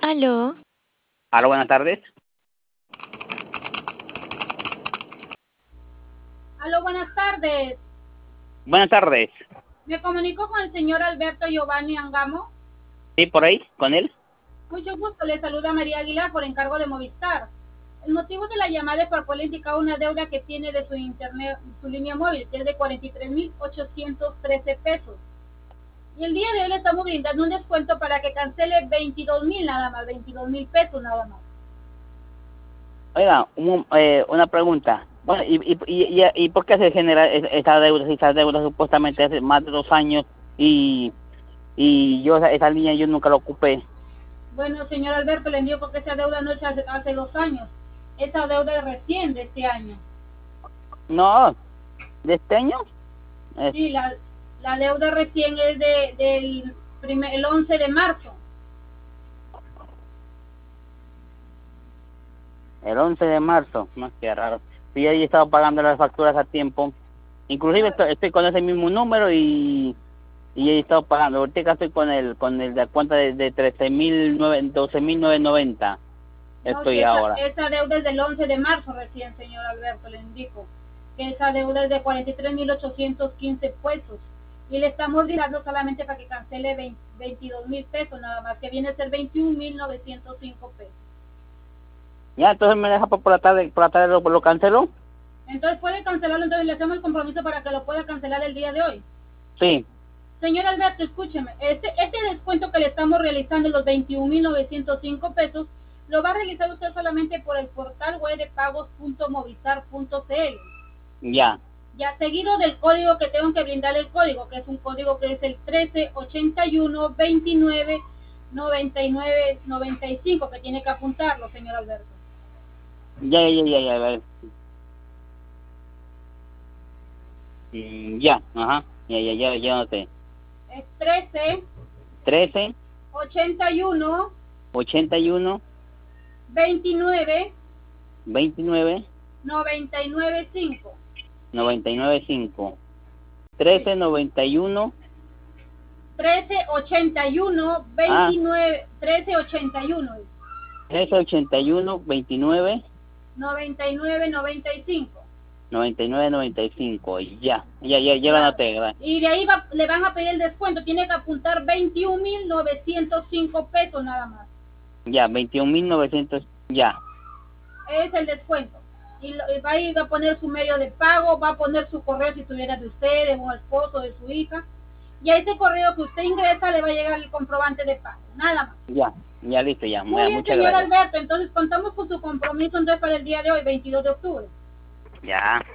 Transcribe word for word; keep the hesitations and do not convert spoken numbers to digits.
Aló, Aló, buenas tardes. Aló, buenas tardes. Buenas tardes. Me comunico con el señor Alberto Giovanni Angamo. ¿Sí, por ahí? ¿Con él? Mucho gusto, le saluda María Aguilar por encargo de Movistar. El motivo de la llamada es para poder indicar una deuda que tiene de su internet, su línea móvil, que es de cuarenta y tres mil ochocientos trece pesos. Y el día de hoy le estamos brindando un descuento para que cancele veintidós mil nada más, veintidós mil pesos nada más. Oiga, un- eh, una pregunta. Bueno, ¿y, y, y, y, y por qué se genera es- esa deuda? Si esa deuda supuestamente hace más de dos años y, y yo esa, esa línea yo nunca la ocupé. Bueno, señor Alberto, le envío porque esa deuda no es hace, hace dos años. Esa deuda es recién de este año. No, ¿de este año? Es Sí, la, la deuda recién es de, del primer, el once de marzo. el once de marzo. Más que raro. Sí, ahí he estado pagando las facturas a tiempo. Inclusive estoy, estoy con ese mismo número y, y he estado pagando. Ahorita estoy con el con el de la cuenta de, de trece mil doce mil novecientos noventa. No, si Estoy esa, ahora. esa deuda es del once de marzo recién, señor Alberto, le indico. Que esa deuda es de cuarenta y tres mil ochocientos quince pesos. Y le estamos brindando solamente para que cancele veinte, veintidós mil pesos nada más, que viene a ser veintiún mil novecientos cinco pesos. Ya, entonces me deja por por la tarde, por la tarde lo, lo cancelo. Entonces puede cancelarlo, entonces le hacemos el compromiso para que lo pueda cancelar el día de hoy. Sí, Señor Alberto, escúcheme, este, este descuento que le estamos realizando, los veintiún mil novecientos cinco pesos, lo va a realizar usted solamente por el portal web de pagos punto movistar punto c l. ya. Ya seguido del código que tengo que brindarle el código, que es un código que es el trece ochenta y uno veintinueve noventa y nueve noventa y cinco, que tiene que apuntarlo, señor Alberto. Ya, ya, ya, ya, ya. Mm, ya, ajá. Ya, ya, ya, ya noté. Es trece trece, ochenta y uno ochenta y uno, veintinueve veintinueve, noventa y nueve cinco. noventa y nueve cinco. trece, noventa y uno. trece ochenta y uno Ah, veintinueve trece ochenta y uno trece, ochenta y uno, veintinueve, noventa y nueve noventa y cinco. noventa y nueve, noventa y cinco. Ya, ya, ya, ya lo Claro. anoté, ¿verdad? Y de ahí va, le van a pedir el descuento, tiene que apuntar veintiún mil novecientos cinco pesos nada más. Ya, veintiún mil novecientos, ya. Es el descuento. Y, lo, y va a ir a poner su medio de pago, va a poner su correo si tuviera de usted, de un esposo, de su hija. Y a ese correo que usted ingresa le va a llegar el comprobante de pago, nada más. Ya, ya listo, ya. Muy bien, Muchas señor gracias. Alberto, entonces contamos con su compromiso entonces para el día de hoy, veintidós de octubre. Ya.